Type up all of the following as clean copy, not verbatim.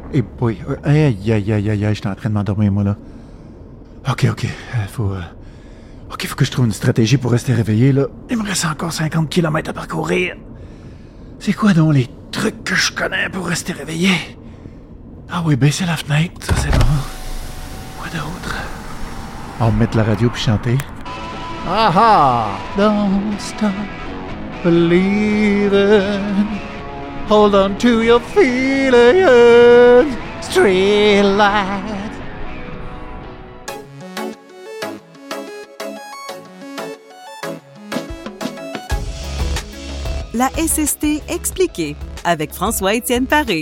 Eh boy, aïe, aïe, aïe, aïe, j'étais en train de m'endormir, moi, là. OK, faut que je trouve une stratégie pour rester réveillé, là. Il me reste encore 50 km à parcourir. C'est quoi donc les trucs que je connais pour rester réveillé? Ah oui, baisser la fenêtre, ça c'est bon. Quoi d'autre? On va mettre la radio puis chanter. Ah! Don't stop believing. Hold on to your feelings. Street light. La SST expliquée avec François-Étienne Paré.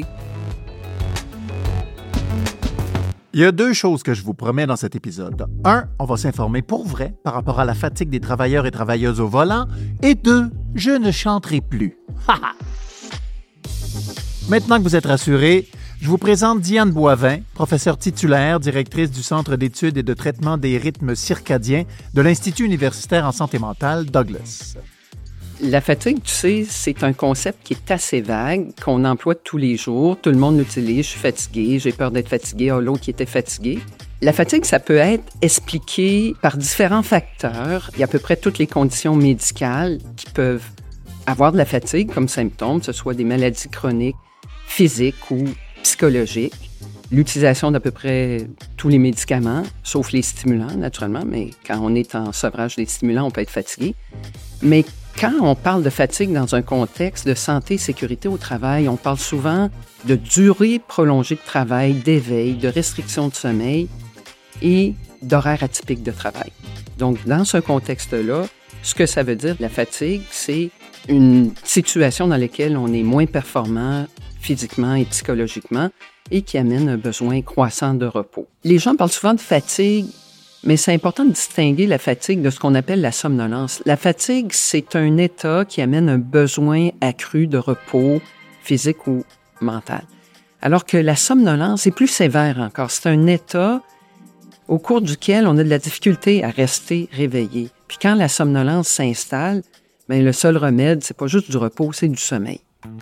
Il y a 2 choses que je vous promets dans cet épisode. 1, on va s'informer pour vrai par rapport à la fatigue des travailleurs et travailleuses au volant. Et 2, je ne chanterai plus. Maintenant que vous êtes rassurés, je vous présente Diane Boivin, professeure titulaire, directrice du Centre d'études et de traitement des rythmes circadiens de l'Institut universitaire en santé mentale Douglas. La fatigue, tu sais, c'est un concept qui est assez vague, qu'on emploie tous les jours. Tout le monde l'utilise. Je suis fatigué, j'ai peur d'être fatigué. Oh, l'autre qui était fatigué. La fatigue, ça peut être expliqué par différents facteurs. Il y a à peu près toutes les conditions médicales qui peuvent avoir de la fatigue comme symptôme, que ce soit des maladies chroniques, physiques ou psychologiques. L'utilisation d'à peu près tous les médicaments, sauf les stimulants, naturellement, mais quand on est en sevrage des stimulants, on peut être fatigué. Mais quand on parle de fatigue dans un contexte de santé et sécurité au travail, on parle souvent de durée prolongée de travail, d'éveil, de restriction de sommeil et d'horaire atypique de travail. Donc, dans ce contexte-là, ce que ça veut dire, la fatigue, c'est une situation dans laquelle on est moins performant physiquement et psychologiquement et qui amène un besoin croissant de repos. Les gens parlent souvent de fatigue, mais c'est important de distinguer la fatigue de ce qu'on appelle la somnolence. La fatigue, c'est un état qui amène un besoin accru de repos physique ou mental. Alors que la somnolence est plus sévère encore. C'est un état au cours duquel on a de la difficulté à rester réveillé. Puis quand la somnolence s'installe, bien, le seul remède, c'est pas juste du repos, c'est du sommeil.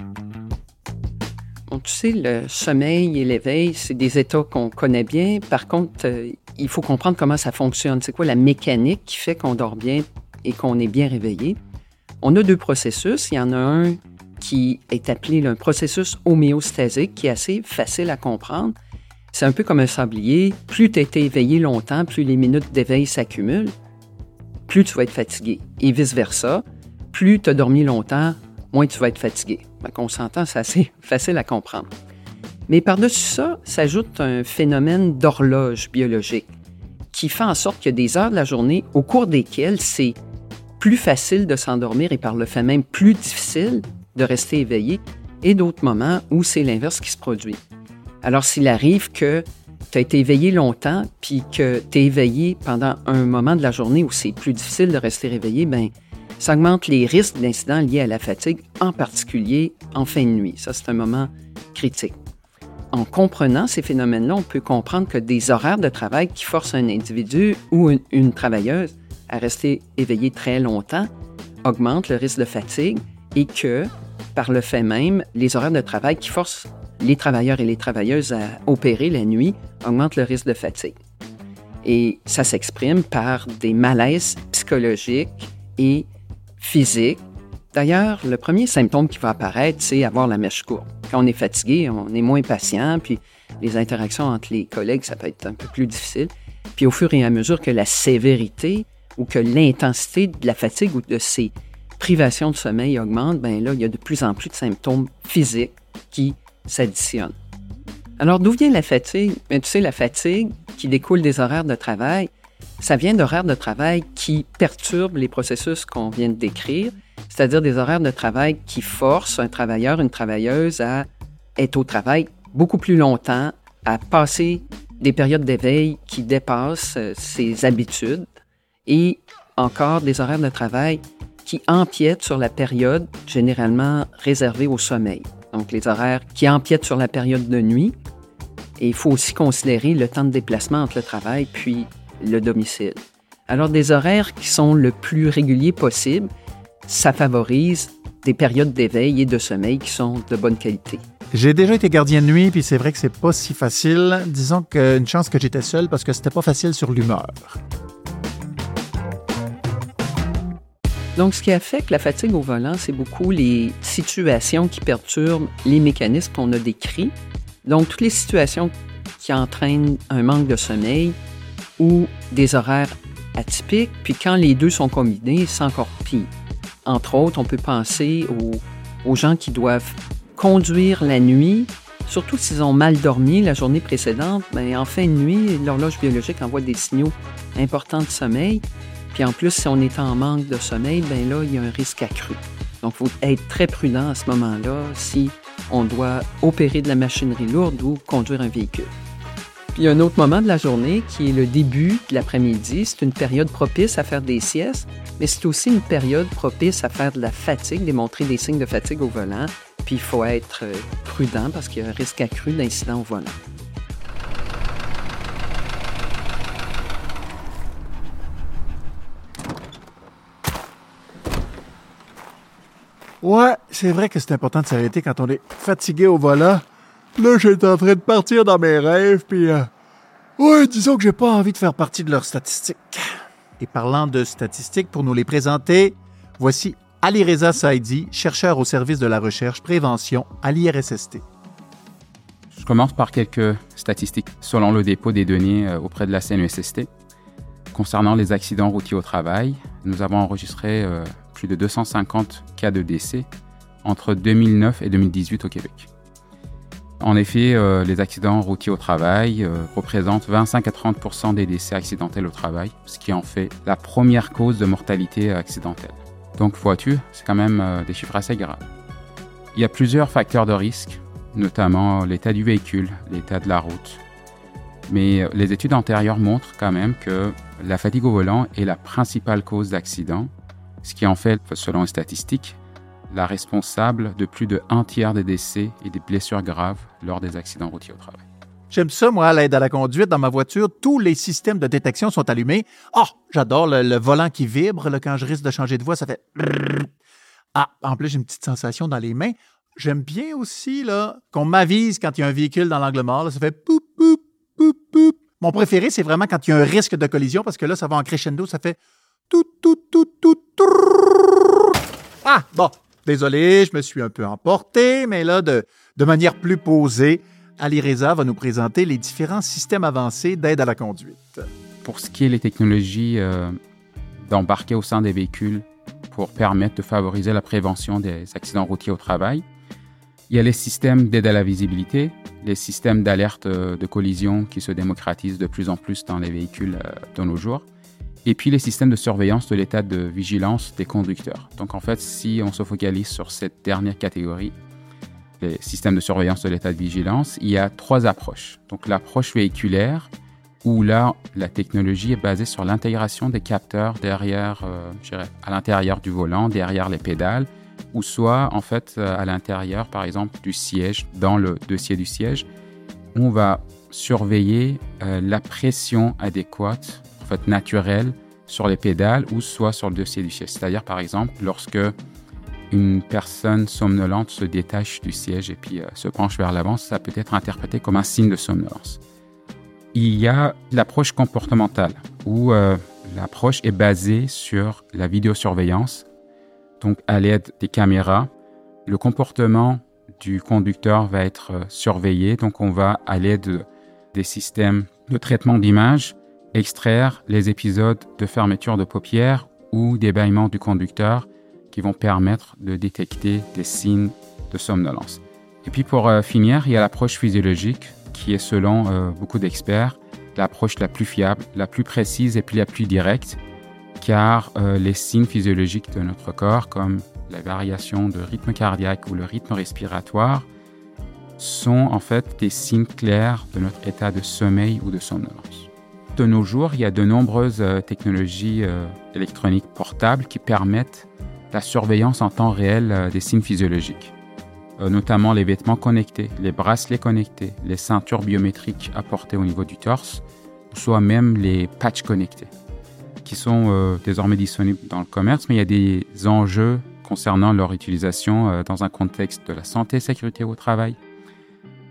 Bon, tu sais, le sommeil et l'éveil, c'est des états qu'on connaît bien. Par contre, il faut comprendre comment ça fonctionne. C'est quoi la mécanique qui fait qu'on dort bien et qu'on est bien réveillé? On a 2 processus. Il y en a un qui est appelé un processus homéostasique, qui est assez facile à comprendre. C'est un peu comme un sablier. Plus tu as été éveillé longtemps, plus les minutes d'éveil s'accumulent, plus tu vas être fatigué. Et vice-versa, plus tu as dormi longtemps, moins tu vas être fatigué. Donc, on s'entend, c'est assez facile à comprendre. Mais par-dessus ça, s'ajoute un phénomène d'horloge biologique qui fait en sorte qu'il y a des heures de la journée au cours desquelles c'est plus facile de s'endormir et par le fait même plus difficile de rester éveillé et d'autres moments où c'est l'inverse qui se produit. Alors, s'il arrive que tu as été éveillé longtemps puis que tu es éveillé pendant un moment de la journée où c'est plus difficile de rester réveillé, bien, ça augmente les risques d'incidents liés à la fatigue, en particulier en fin de nuit. Ça, c'est un moment critique. En comprenant ces phénomènes-là, on peut comprendre que des horaires de travail qui forcent un individu ou une travailleuse à rester éveillé très longtemps augmentent le risque de fatigue et que, par le fait même, les horaires de travail qui forcent les travailleurs et les travailleuses à opérer la nuit augmentent le risque de fatigue. Et ça s'exprime par des malaises psychologiques et physiques. D'ailleurs, le premier symptôme qui va apparaître, c'est avoir la mèche courte. Quand on est fatigué, on est moins patient, puis les interactions entre les collègues, ça peut être un peu plus difficile. Puis au fur et à mesure que la sévérité ou que l'intensité de la fatigue ou de ces privations de sommeil augmente, bien là, il y a de plus en plus de symptômes physiques qui s'additionnent. Alors, d'où vient la fatigue? Bien, tu sais, la fatigue qui découle des horaires de travail, ça vient d'horaires de travail qui perturbent les processus qu'on vient de décrire, c'est-à-dire des horaires de travail qui forcent un travailleur, une travailleuse à être au travail beaucoup plus longtemps, à passer des périodes d'éveil qui dépassent ses habitudes et encore des horaires de travail qui empiètent sur la période généralement réservée au sommeil. Donc, les horaires qui empiètent sur la période de nuit. Et il faut aussi considérer le temps de déplacement entre le travail puis le domicile. Alors, des horaires qui sont le plus réguliers possible, ça favorise des périodes d'éveil et de sommeil qui sont de bonne qualité. J'ai déjà été gardien de nuit, puis c'est vrai que c'est pas si facile. Disons qu'une chance que j'étais seul parce que c'était pas facile sur l'humeur. Donc, ce qui affecte la fatigue au volant, c'est beaucoup les situations qui perturbent les mécanismes qu'on a décrits. Donc, toutes les situations qui entraînent un manque de sommeil ou des horaires atypiques. Puis quand les deux sont combinés, c'est encore pire. Entre autres, on peut penser aux gens qui doivent conduire la nuit, surtout s'ils ont mal dormi la journée précédente. Bien, en fin de nuit, l'horloge biologique envoie des signaux importants de sommeil. Puis en plus, si on est en manque de sommeil, bien là, il y a un risque accru. Donc, il faut être très prudent à ce moment-là si on doit opérer de la machinerie lourde ou conduire un véhicule. Puis il y a un autre moment de la journée qui est le début de l'après-midi. C'est une période propice à faire des siestes, mais c'est aussi une période propice à faire de la fatigue, démontrer des signes de fatigue au volant. Puis il faut être prudent parce qu'il y a un risque accru d'incident au volant. Ouais, c'est vrai que c'est important de s'arrêter quand on est fatigué au volant. Là, j'étais en train de partir dans mes rêves, puis... ouais, disons que j'ai pas envie de faire partie de leurs statistiques. Et parlant de statistiques, pour nous les présenter, voici Alireza Saidi, chercheur au service de la recherche prévention à l'IRSST. Je commence par quelques statistiques selon le dépôt des données auprès de la CNESST. Concernant les accidents routiers au travail, nous avons enregistré plus de 250 cas de décès entre 2009 et 2018 au Québec. En effet, les accidents routiers au travail représentent 25 à 30 % des décès accidentels au travail, ce qui en fait la première cause de mortalité accidentelle. Donc, vois-tu, c'est quand même des chiffres assez graves. Il y a plusieurs facteurs de risque, notamment l'état du véhicule, l'état de la route. Mais les études antérieures montrent quand même que la fatigue au volant est la principale cause d'accident, ce qui en fait, selon les statistiques, la responsable de plus de 1/3 des décès et des blessures graves lors des accidents routiers au travail. J'aime ça, moi, à l'aide à la conduite. Dans ma voiture, tous les systèmes de détection sont allumés. Ah, j'adore le volant qui vibre. Là, quand je risque de changer de voie, ça fait... Ah, en plus, j'ai une petite sensation dans les mains. J'aime bien aussi là qu'on m'avise quand il y a un véhicule dans l'angle mort. Là, ça fait poup, poup, poup, poup. Mon préféré, c'est vraiment quand il y a un risque de collision parce que là, ça va en crescendo. Ça fait tout, tout, tout, tout, tout. Ah, bon. Désolé, je me suis un peu emporté, mais là, de manière plus posée, Alireza va nous présenter les différents systèmes avancés d'aide à la conduite. Pour ce qui est des technologies d'embarquer au sein des véhicules pour permettre de favoriser la prévention des accidents routiers au travail, il y a les systèmes d'aide à la visibilité, les systèmes d'alerte de collision qui se démocratisent de plus en plus dans les véhicules de nos jours, et puis les systèmes de surveillance de l'état de vigilance des conducteurs. Donc en fait, si on se focalise sur cette dernière catégorie, les systèmes de surveillance de l'état de vigilance, il y a 3 approches. Donc l'approche véhiculaire, où là, la technologie est basée sur l'intégration des capteurs derrière, à l'intérieur du volant, derrière les pédales, ou soit en fait à l'intérieur, par exemple, du siège, dans le dossier du siège, où on va surveiller la pression adéquate, en fait naturelle, sur les pédales ou soit sur le dossier du siège. C'est-à-dire, par exemple, lorsque une personne somnolente se détache du siège et puis se penche vers l'avant, ça peut être interprété comme un signe de somnolence. Il y a l'approche comportementale, où l'approche est basée sur la vidéosurveillance. Donc, à l'aide des caméras, le comportement du conducteur va être surveillé. Donc, on va, à l'aide des systèmes de traitement d'image, extraire les épisodes de fermeture de paupières ou d'ébahement du conducteur qui vont permettre de détecter des signes de somnolence. Et puis pour finir, il y a l'approche physiologique qui est selon beaucoup d'experts l'approche la plus fiable, la plus précise et puis la plus directe, car les signes physiologiques de notre corps, comme la variation de rythme cardiaque ou le rythme respiratoire, sont en fait des signes clairs de notre état de sommeil ou de somnolence. De nos jours, il y a de nombreuses technologies électroniques portables qui permettent la surveillance en temps réel des signes physiologiques, notamment les vêtements connectés, les bracelets connectés, les ceintures biométriques apportées au niveau du torse, soit même les patchs connectés, qui sont désormais disponibles dans le commerce, mais il y a des enjeux concernant leur utilisation dans un contexte de la santé et sécurité au travail,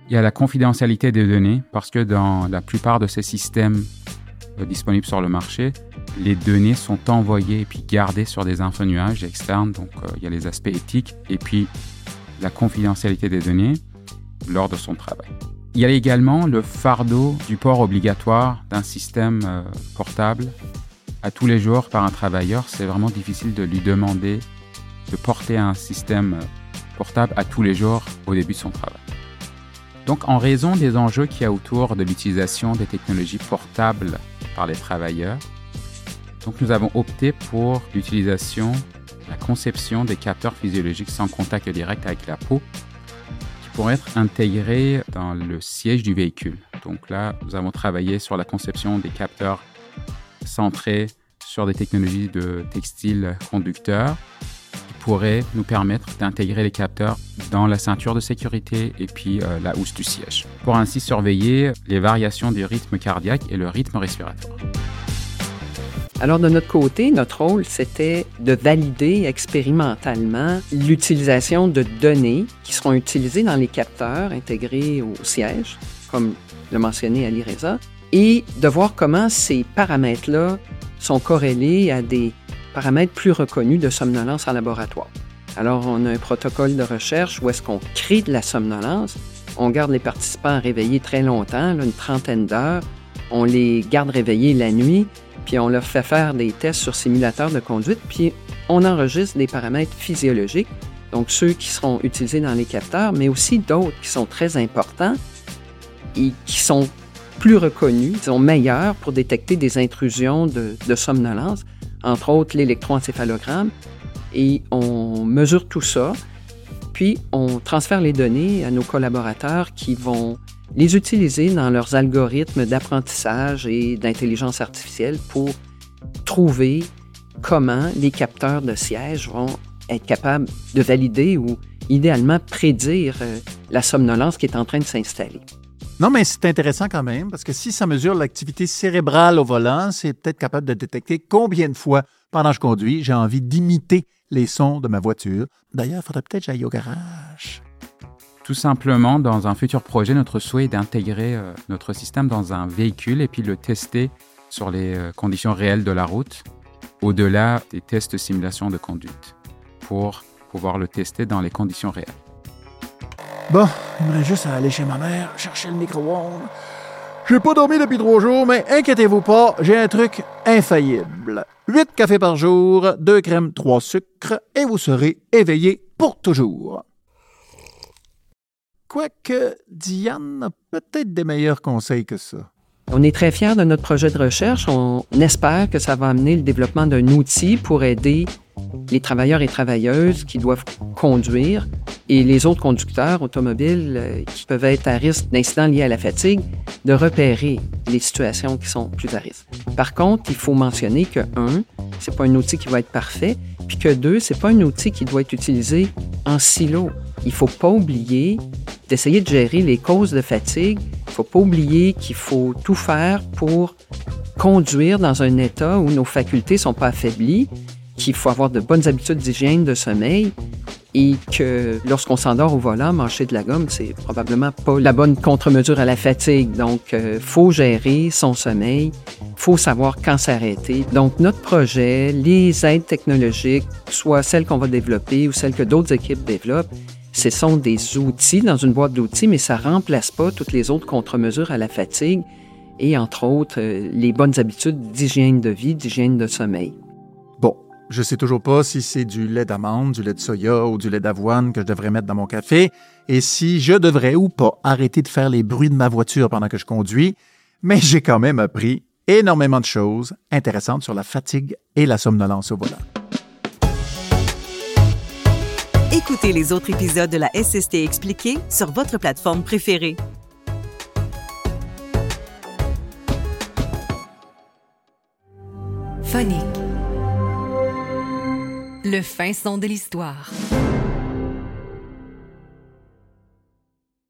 Il y a la confidentialité des données, parce que dans la plupart de ces systèmes disponibles sur le marché, les données sont envoyées et puis gardées sur des infonuages externes. Donc, il y a les aspects éthiques et puis la confidentialité des données lors de son travail. Il y a également le fardeau du port obligatoire d'un système portable à tous les jours par un travailleur. C'est vraiment difficile de lui demander de porter un système portable à tous les jours au début de son travail. Donc, en raison des enjeux qu'il y a autour de l'utilisation des technologies portables par les travailleurs, donc nous avons opté pour l'utilisation, la conception des capteurs physiologiques sans contact direct avec la peau qui pourraient être intégrés dans le siège du véhicule. Donc là, nous avons travaillé sur la conception des capteurs centrés sur des technologies de textiles conducteurs qui pourraient nous permettre d'intégrer les capteurs dans la ceinture de sécurité et puis la housse du siège, pour ainsi surveiller les variations du rythme cardiaque et le rythme respiratoire. Alors, de notre côté, notre rôle, c'était de valider expérimentalement l'utilisation de données qui seront utilisées dans les capteurs intégrés au siège, comme le mentionnait Ali Reza, et de voir comment ces paramètres-là sont corrélés à des paramètres plus reconnus de somnolence en laboratoire. Alors, on a un protocole de recherche où est-ce qu'on crée de la somnolence. On garde les participants réveillés très longtemps, une trentaine d'heures. On les garde réveillés la nuit, puis on leur fait faire des tests sur simulateurs de conduite, puis on enregistre des paramètres physiologiques, donc ceux qui seront utilisés dans les capteurs, mais aussi d'autres qui sont très importants et qui sont plus reconnus, disons meilleurs pour détecter des intrusions de somnolence, entre autres l'électroencéphalogramme. Et on mesure tout ça, puis on transfère les données à nos collaborateurs qui vont les utiliser dans leurs algorithmes d'apprentissage et d'intelligence artificielle pour trouver comment les capteurs de siège vont être capables de valider ou idéalement prédire la somnolence qui est en train de s'installer. Non, mais c'est intéressant quand même, parce que si ça mesure l'activité cérébrale au volant, c'est peut-être capable de détecter combien de fois, pendant que je conduis, j'ai envie d'imiter les sons de ma voiture. D'ailleurs, il faudrait peut-être que j'aille au garage. Tout simplement, dans un futur projet, notre souhait est d'intégrer notre système dans un véhicule et puis le tester sur les conditions réelles de la route, au-delà des tests de simulation de conduite, pour pouvoir le tester dans les conditions réelles. Bon, il me reste juste à aller chez ma mère, chercher le micro-ondes. J'ai pas dormi depuis 3 jours, mais inquiétez-vous pas, j'ai un truc infaillible. 8 cafés par jour, 2 crèmes, 3 sucres, et vous serez éveillé pour toujours. Quoique, Diane a peut-être des meilleurs conseils que ça. On est très fiers de notre projet de recherche. On espère que ça va amener le développement d'un outil pour aider les travailleurs et travailleuses qui doivent conduire et les autres conducteurs automobiles qui peuvent être à risque d'incidents liés à la fatigue, de repérer les situations qui sont plus à risque. Par contre, il faut mentionner que, 1, c'est pas un outil qui va être parfait, puis que 2, c'est pas un outil qui doit être utilisé en silo. Il faut pas oublier d'essayer de gérer les causes de fatigue. Il faut pas oublier qu'il faut tout faire pour conduire dans un état où nos facultés sont pas affaiblies, qu'il faut avoir de bonnes habitudes d'hygiène de sommeil et que lorsqu'on s'endort au volant, mâcher de la gomme, c'est probablement pas la bonne contre-mesure à la fatigue. Donc, faut gérer son sommeil, faut savoir quand s'arrêter. Donc, notre projet, les aides technologiques, soit celles qu'on va développer ou celles que d'autres équipes développent, ce sont des outils dans une boîte d'outils, mais ça remplace pas toutes les autres contre-mesures à la fatigue et, entre autres, les bonnes habitudes d'hygiène de vie, d'hygiène de sommeil. Bon, je sais toujours pas si c'est du lait d'amande, du lait de soya ou du lait d'avoine que je devrais mettre dans mon café et si je devrais ou pas arrêter de faire les bruits de ma voiture pendant que je conduis, mais j'ai quand même appris énormément de choses intéressantes sur la fatigue et la somnolence au volant. Écoutez les autres épisodes de la SST expliquée sur votre plateforme préférée. Phonique. Le fin son de l'histoire.